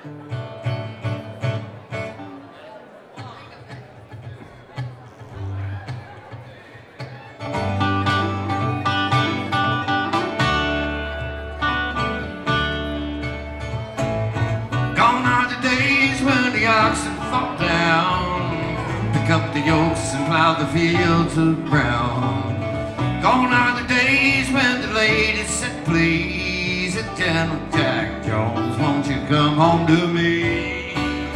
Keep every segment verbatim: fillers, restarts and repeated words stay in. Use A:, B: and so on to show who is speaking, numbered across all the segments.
A: Gone are the days when the oxen fall down, pick up the yokes and plow the fields of brown. Gone are the days when the ladies said, please, General Jack Jones, won't you come home to me?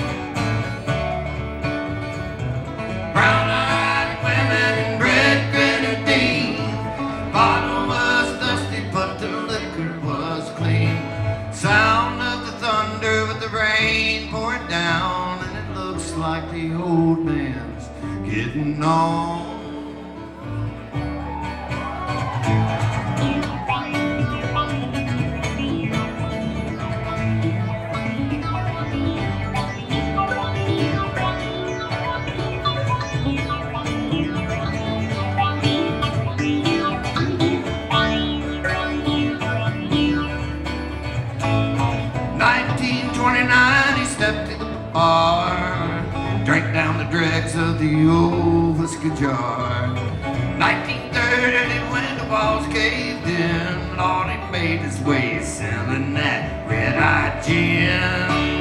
A: Brown-eyed women and red grenadine, bottle was dusty but the liquor was clean. Sound of the thunder with the rain pouring down, and it looks like the old man's getting on. nineteen twenty-nine, he stepped to the bar, drank down the dregs of the old whiskey jar. nineteen thirty, when the walls caved in, Lord, he made his way selling that red-eyed gin.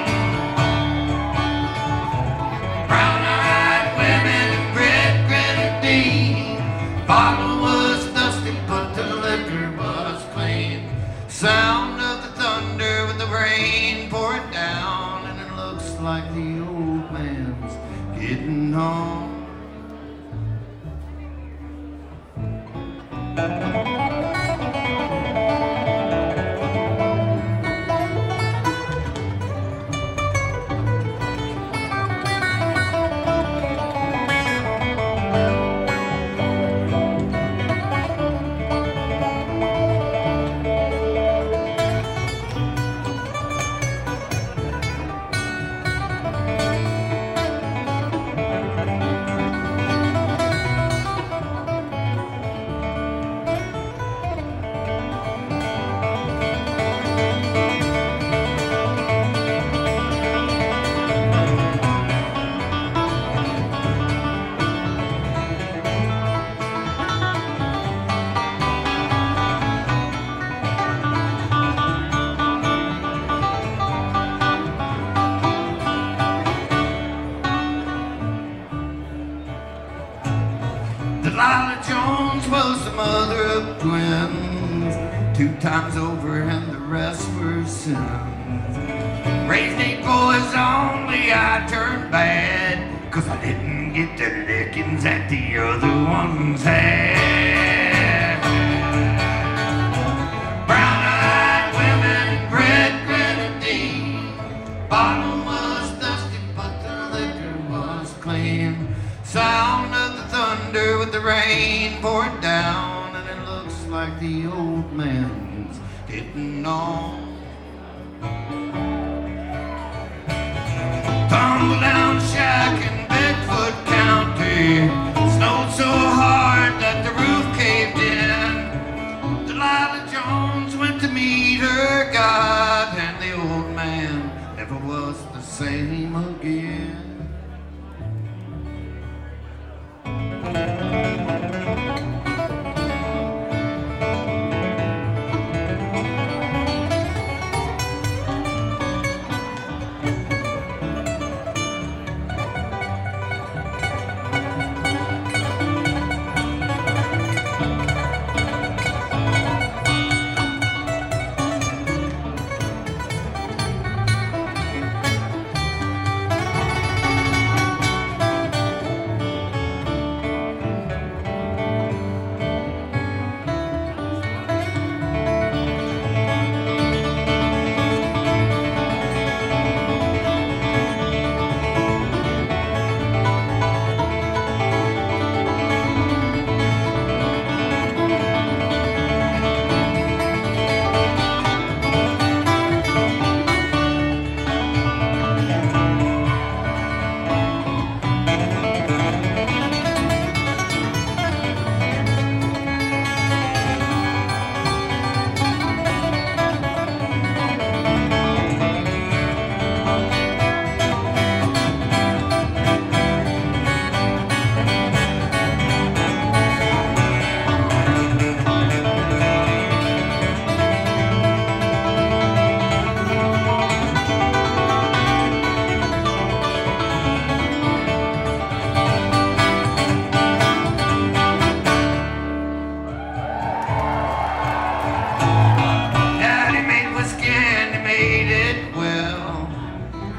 A: Brown-eyed women and red grenadine, bottle was dusty but the liquor was clean. Sound of the thunder with the rain pouring down, and it looks like the old man's getting on. Delilah Jones was the mother of twins, two times over and the rest were sins. Raised eight boys only, I turned bad, cause I didn't get the lickings that the other ones had. Brown-eyed women, red grenadine, bottle was dusty but the liquor was clean. Sound of the thunder with the rain pouring down, and it looks like the old man's getting on. Tumble down shack in Bedford County, snowed so hard that the roof caved in. Delilah Jones went to meet her God, and the old man never was the same again.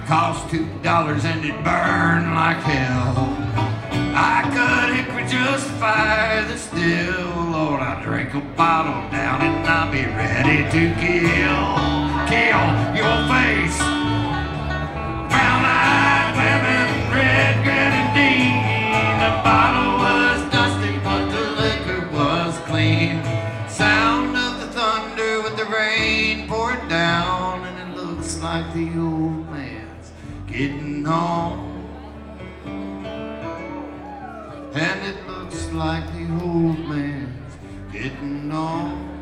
A: cost two dollars and it burned like hell. I could hickory justify the still. Lord, I drink a bottle down and I'll be ready to kill. Kill your face. Brown-eyed women, red grenadine. The bottle was dusty, but the liquor was clean. Sound of the thunder with the rain pouring down, and it looks like the old man's getting home. And it looks like the old man's getting on.